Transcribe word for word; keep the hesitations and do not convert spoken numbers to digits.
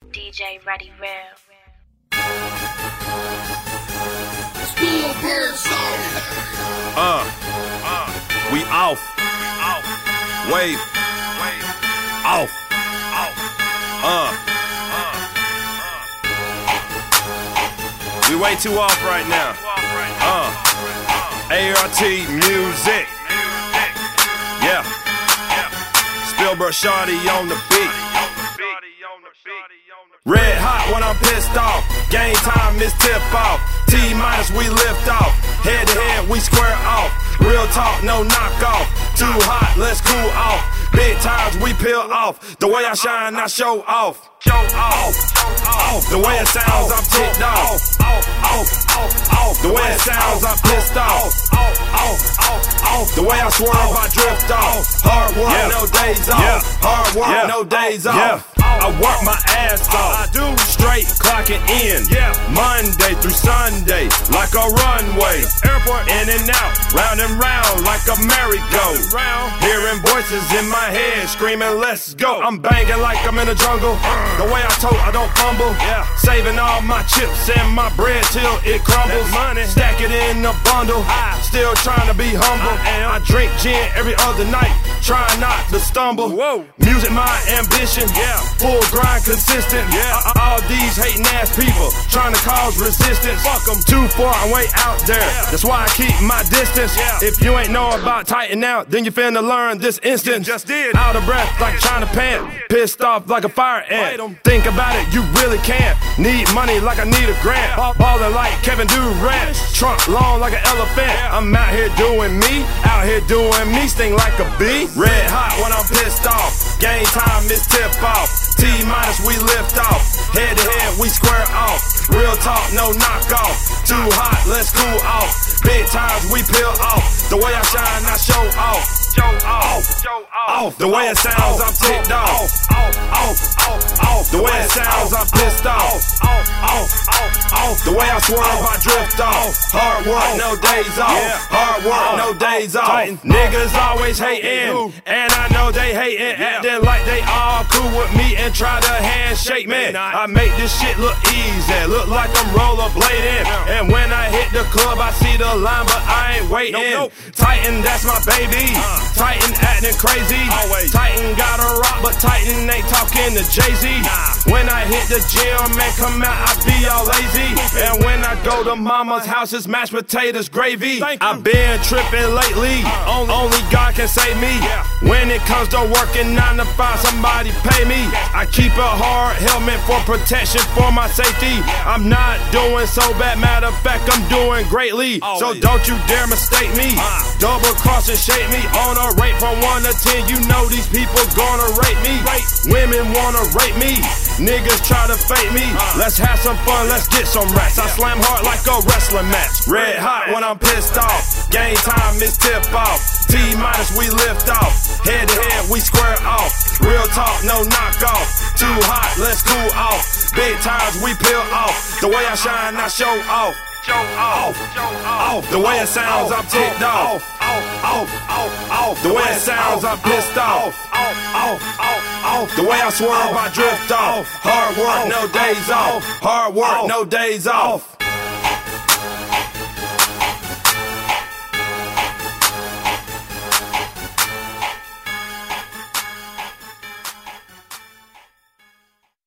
D J Ready Real. Uh, uh, we off, off, wave, wave, off, off, uh, uh, we way too off right now. Uh, A R T music, yeah. Spielberg Shawty on the beat. Red hot when I'm pissed off. Game time is tip off. T-minus we lift off. Head to head we square off. Real talk, no knockoff. Too hot, let's cool off. Big times we peel off. The way I shine, I show off. Show off, off. The way it sounds, I'm ticked off. Off, off, off, off. The way it sounds, I'm pissed off. Off, off, off, off. The way I swerve, I drift off. Hard work, yeah. No days off. Yeah. Hard work, yeah. No days off. Yeah. I work my ass off. I do straight clocking in. Yeah. Monday through Sunday, like a runway. Airport in and out, round and round like a merry-go. Hearing voices in my head screaming, let's go. I'm banging like I'm in the jungle. The way I tote, I don't fumble. Yeah. Saving all my chips and my bread till it crumbles. Money. Stack it in a bundle. I still trying to be humble. I, I drink gin every other night, trying not to stumble. Whoa. Music my ambition. Yeah. Full grind consistent. Yeah. All these hating ass people trying to cause resistance. Fuck them. Too far, I'm way out there. Yeah. That's why I keep my distance. Yeah. If you ain't know about tighten out, then you finna learn this instant. You just did. Out of breath like trying to pant. Pissed off like a fire ant. Think about it, you really can't. Need money like I need a grant. Ballin' like Kevin Durant. Trunk long like an elephant. I'm out here doing me. Out here doing me. Sting like a bee. Red hot when I'm pissed off. Game time is tip off. T-minus we lift off. Head to head we square off. Real talk, no knockoff. Too hot, let's cool off. Big times we peel off. The way I shine, I show off. Show off, show off. The way it sounds, I'm ticked off. Off, off, off, off. The way it sounds, I'm pissed off. Off, off, off, off. The way I swerve, I drift off. Hard work, no days off. Hard work, no days off. Niggas always hating, and I know they hating, acting like they all cool with me and try to handshake me. I make this shit look easy, look like I'm rollerblading. And when I hit the club, I see the line, but I ain't waiting. Titan, that's my baby. Titan acting crazy. Always. Titan got a rock, but Titan ain't talking to Jay-Z. Nah. When I hit the gym and come out, I be all lazy. And when I go to mama's house, it's mashed potatoes, gravy. I've been tripping lately. Uh. Only, only God can save me. Yeah. When it comes to working nine to five, somebody pay me. I keep a hard helmet for protection for my safety. I'm not doing so bad, matter of fact, I'm doing greatly. Always. So don't you dare mistake me. Uh. Double cross and shake me. On a rate from one to ten, you know these people gonna rate me. Women wanna rape me. Niggas try to fake me. Let's have some fun, let's get some rats. I slam hard like a wrestling match. Red hot when I'm pissed off. Game time is tip off. T-minus we lift off. Head to head we square off. Real talk, no knockoff. Too hot, let's cool off. Big times we peel off. The way I shine, I show off. Show off, off. The way it sounds, I'm ticked off. Off, off, off, off. The way it sounds, I'm pissed off. Off, off, off, off. The way I swerve, I drift off. Hard work, no days off. Hard work, no days off.